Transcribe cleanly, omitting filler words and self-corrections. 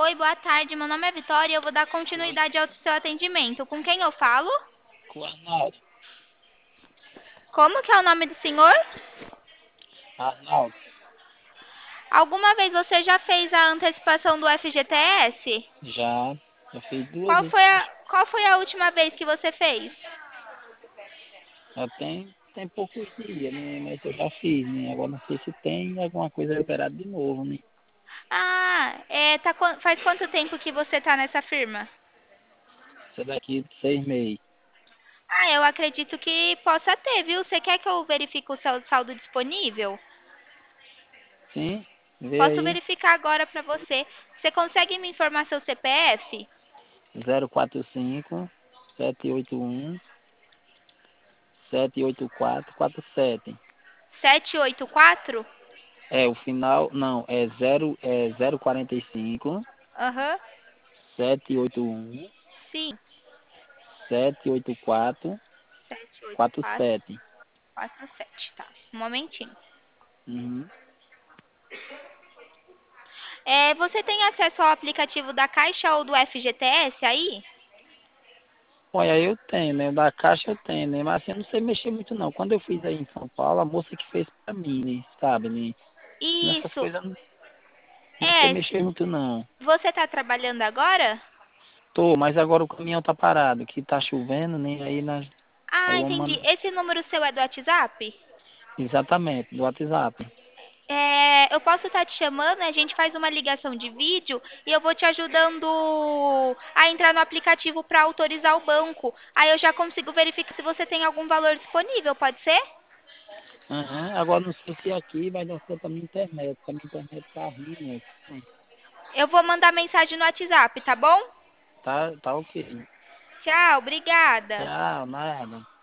Oi, boa tarde. Meu nome é Vitória e eu vou dar Oi, continuidade ao seu atendimento. Com quem eu falo? com o Arnaldo. Como que é o nome do senhor? Arnaldo, Alguma vez você já fez a antecipação do FGTS? já fiz duas Qual vezes. foi qual foi a última vez que você fez? Já tem poucos dias, né? Mas eu já fiz, né? Agora não sei se tem alguma coisa liberada de novo, né? Faz quanto tempo que você tá nessa firma? Isso é daqui de 6 meses. Eu acredito que possa ter, viu? Você quer que eu verifique o seu saldo disponível? Sim, vê Posso aí. verificar agora para você. Você consegue me informar seu CPF? 045 781 78447. 784? É, o final, não, é 045 Aham. 781 Sim. 784 784. 47. 47, tá. Um momentinho. Uhum. Você tem acesso ao aplicativo da Caixa ou do FGTS aí? Olha, eu tenho, né? Da Caixa eu tenho, né? Mas assim, eu não sei mexer muito não. Quando eu fiz aí em São Paulo, a moça que fez pra mim, né? Sabe, né? Nessas Isso. coisas eu não sei É, mexer muito não. você tá trabalhando agora? Tô, mas agora o caminhão tá parado, que tá chovendo, né? Aí eu Entendi. mando. Esse número seu é do WhatsApp? Exatamente, do WhatsApp. Eu posso estar te chamando, a gente faz uma ligação de vídeo e eu vou te ajudando a entrar no aplicativo para autorizar o banco. Aí eu já consigo verificar se você tem algum valor disponível, pode ser? Aham, agora não sei se aqui vai dar certo a minha internet, porque a minha internet tá ruim, né? Eu vou mandar mensagem no WhatsApp, tá bom? Tá ok. Tchau, obrigada. Tchau, nada.